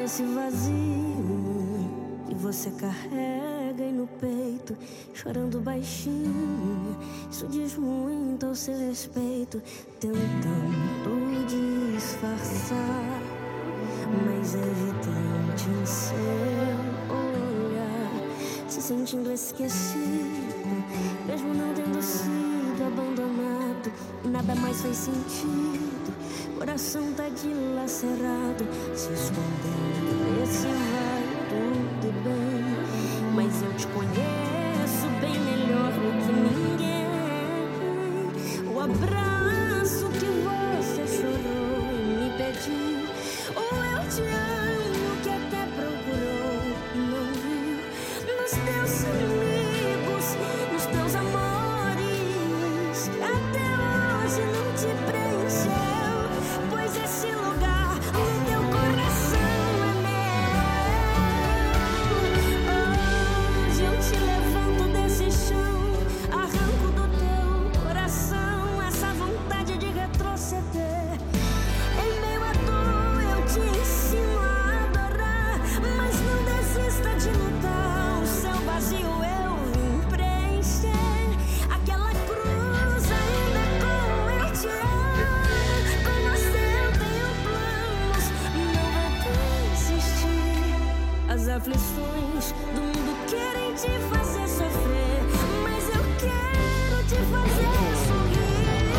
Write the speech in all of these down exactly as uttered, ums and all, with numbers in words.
esse vazio que você carrega aí no peito, chorando baixinho. Isso diz muito ao seu respeito, tentando disfarçar, mas é evidente em seu olhar, se sentindo esquecido, mesmo não tendo sido abandonado. E nada mais faz sentido, coração tá dilacerado, se escondendo nesse vai tudo bem. Mas eu te conheço bem melhor do que ninguém. O abraço que você chorou e me pediu, ou eu te amo que até procurou e não viu, nos teus amigos, nos teus amores, até hoje não te preencheu, pois esse lugar no teu coração é meu. Hoje eu te levanto desse chão, arranco do teu coração essa vontade de retroceder. Em meio à dor eu te ensino a adorar, mas não desista de lutar. O seu vazio eu vim preencher. Aquela cruz ainda é com eu te amo, com você eu tenho planos, não vou desistir. As aflições do mundo querem te fazer sofrer, mas eu quero te fazer sorrir.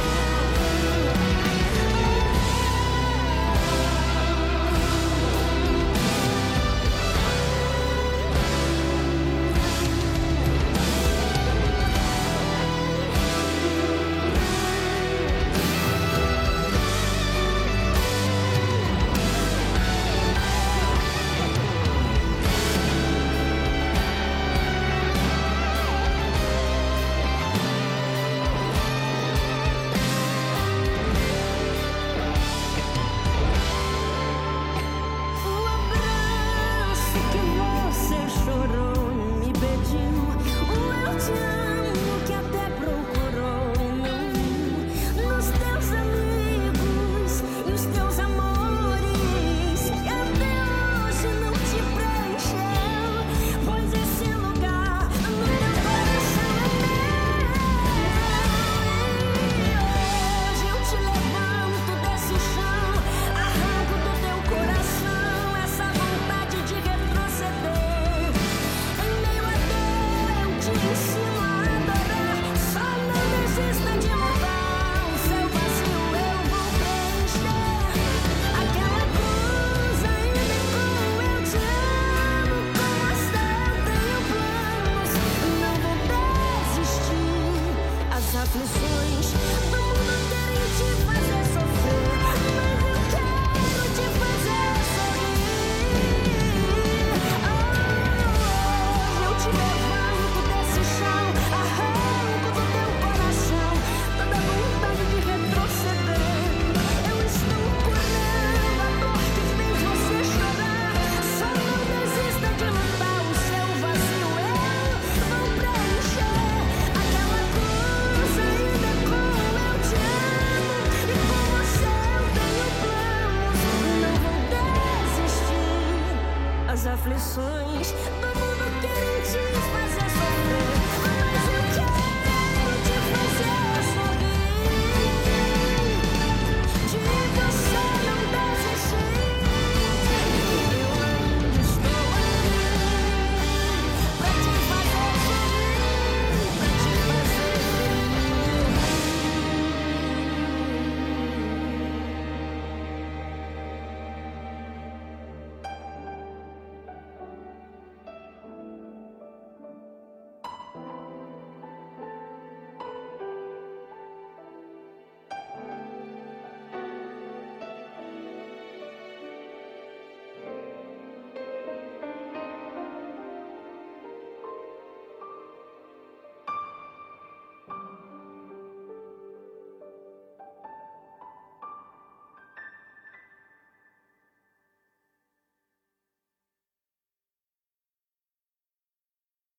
O abraço que você chorou e me pediu, o eu te amo que até procurou e não viu, nos teus amigos e os teus amores, que até hoje não te preencheu, pois esse lugar no teu coração é meu. Hoje eu te levanto desse chão, arranco do teu coração essa vontade de retroceder. Em meio à dor eu te ensino a adorar, só não desista de lutar. O seu vazio eu vou preencher. Aquela cruz ainda é com eu te amo, com você eu tenho planos, não vou desistir. As aflições do mundo querem te fazer sofrer, mas eu quero te fazer sorrir. Hoje eu te levanto desse chão, arranco do teu coração toda vontade de retroceder. Eu estou curando a dor que fez você chorar, só não desista de lutar. O seu vazio eu vou preencher. Aquela cruz ainda é com eu te amo, e com você eu tenho planos, não vou desistir. As aflições do mundo querem te fazer